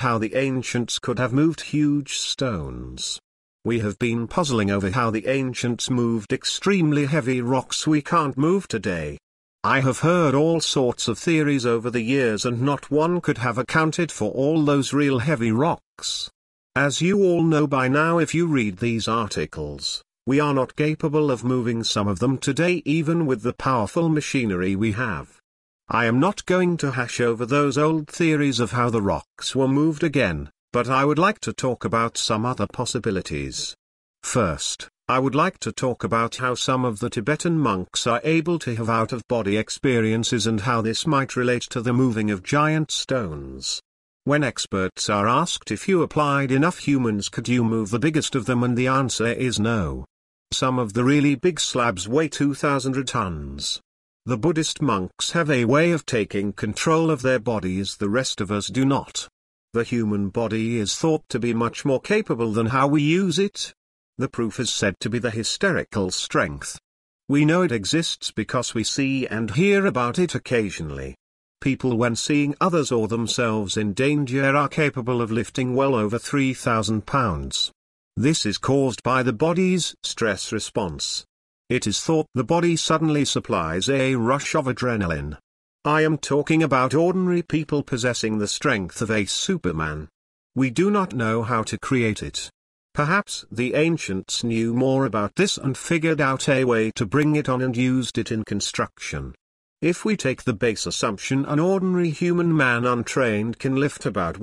how the ancients could have moved huge stones. We have been puzzling over how the ancients moved extremely heavy rocks we can't move today. I have heard all sorts of theories over the years and not one could have accounted for all those real heavy rocks. As you all know by now if you read these articles, we are not capable of moving some of them today even with the powerful machinery we have. I am not going to hash over those old theories of how the rocks were moved again, but I would like to talk about some other possibilities. First, I would like to talk about how some of the Tibetan monks are able to have out-of-body experiences and how this might relate to the moving of giant stones. When experts are asked if you applied enough humans could you move the biggest of them and the answer is no. Some of the really big slabs weigh 2,000 tons. The Buddhist monks have a way of taking control of their bodies the rest of us do not. The human body is thought to be much more capable than how we use it. The proof is said to be the hysterical strength. We know it exists because we see and hear about it occasionally. People when seeing others or themselves in danger are capable of lifting well over 3,000 pounds. This is caused by the body's stress response. It is thought the body suddenly supplies a rush of adrenaline. I am talking about ordinary people possessing the strength of a Superman. We do not know how to create it. Perhaps the ancients knew more about this and figured out a way to bring it on and used it in construction. If we take the base assumption an ordinary human man untrained can lift about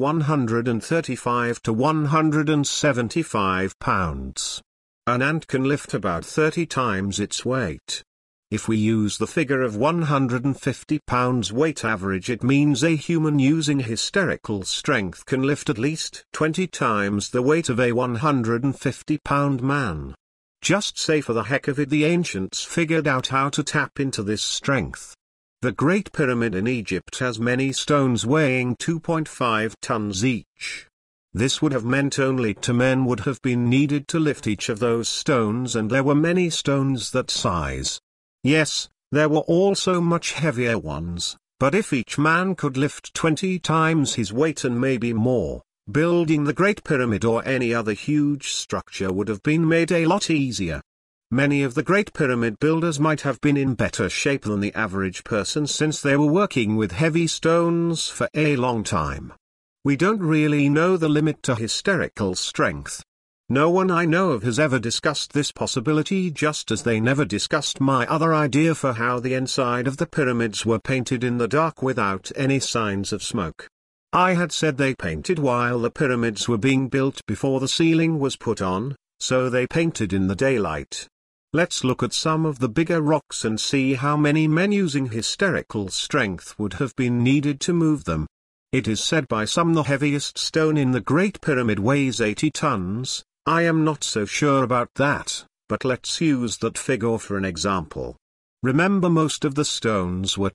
135 to 175 pounds. An ant can lift about 30 times its weight. If we use the figure of 150 pounds weight average it means a human using hysterical strength can lift at least 20 times the weight of a 150-pound man. Just say for the heck of it the ancients figured out how to tap into this strength. The Great Pyramid in Egypt has many stones weighing 2.5 tons each. This would have meant only 2 men would have been needed to lift each of those stones and there were many stones that size. Yes, there were also much heavier ones, but if each man could lift 20 times his weight and maybe more, building the Great Pyramid or any other huge structure would have been made a lot easier. Many of the Great Pyramid builders might have been in better shape than the average person since they were working with heavy stones for a long time. We don't really know the limit to hysterical strength. No one I know of has ever discussed this possibility just as they never discussed my other idea for how the inside of the pyramids were painted in the dark without any signs of smoke. I had said they painted while the pyramids were being built before the ceiling was put on, so they painted in the daylight. Let's look at some of the bigger rocks and see how many men using hysterical strength would have been needed to move them. It is said by some the heaviest stone in the Great Pyramid weighs 80 tons. I am not so sure about that, but let's use that figure for an example. Remember most of the stones were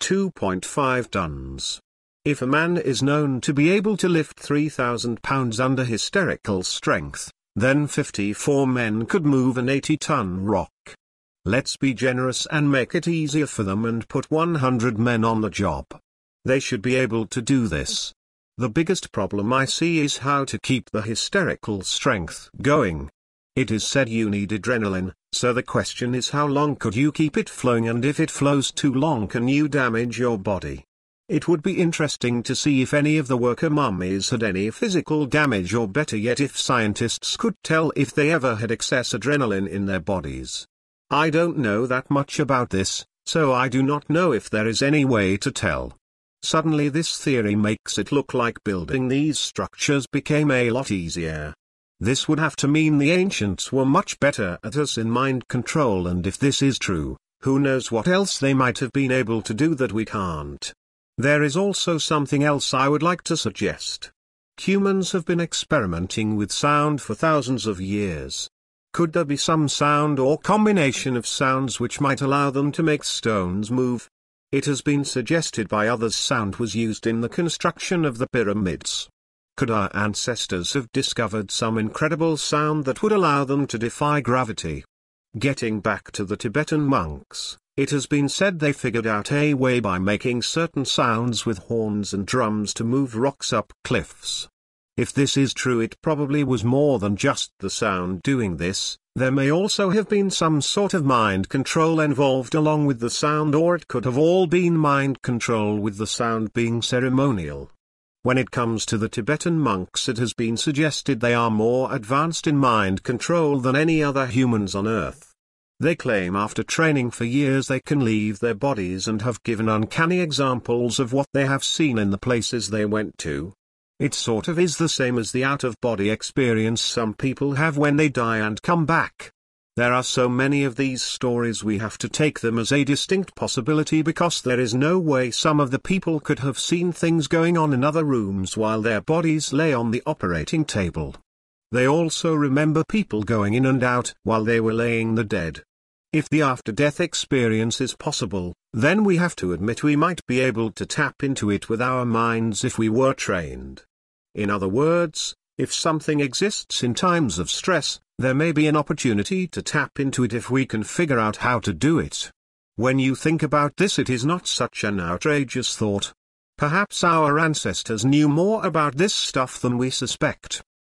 2.5 tons. If a man is known to be able to lift 3,000 pounds under hysterical strength, then 54 men could move an 80-ton rock. Let's be generous and make it easier for them and put 100 men on the job. They should be able to do this. The biggest problem I see is how to keep the hysterical strength going. It is said you need adrenaline, so the question is how long could you keep it flowing, and if it flows too long can you damage your body? It would be interesting to see if any of the worker mummies had any physical damage, or better yet if scientists could tell if they ever had excess adrenaline in their bodies. I don't know that much about this, so I do not know if there is any way to tell. Suddenly this theory makes it look like building these structures became a lot easier. This would have to mean the ancients were much better at us in mind control, and if this is true, who knows what else they might have been able to do that we can't. There is also something else I would like to suggest. Humans have been experimenting with sound for thousands of years. Could there be some sound or combination of sounds which might allow them to make stones move? It has been suggested by others sound was used in the construction of the pyramids. Could our ancestors have discovered some incredible sound that would allow them to defy gravity? Getting back to the Tibetan monks, it has been said they figured out a way by making certain sounds with horns and drums to move rocks up cliffs. If this is true, it probably was more than just the sound doing this. There may also have been some sort of mind control involved along with the sound, or it could have all been mind control with the sound being ceremonial. When it comes to the Tibetan monks, it has been suggested they are more advanced in mind control than any other humans on Earth. They claim after training for years they can leave their bodies and have given uncanny examples of what they have seen in the places they went to. It sort of is the same as the out-of-body experience some people have when they die and come back. There are so many of these stories we have to take them as a distinct possibility, because there is no way some of the people could have seen things going on in other rooms while their bodies lay on the operating table. They also remember people going in and out while they were laying the dead. If the after-death experience is possible, then we have to admit we might be able to tap into it with our minds if we were trained. In other words, if something exists in times of stress, there may be an opportunity to tap into it if we can figure out how to do it. When you think about this, it is not such an outrageous thought. Perhaps our ancestors knew more about this stuff than we suspect.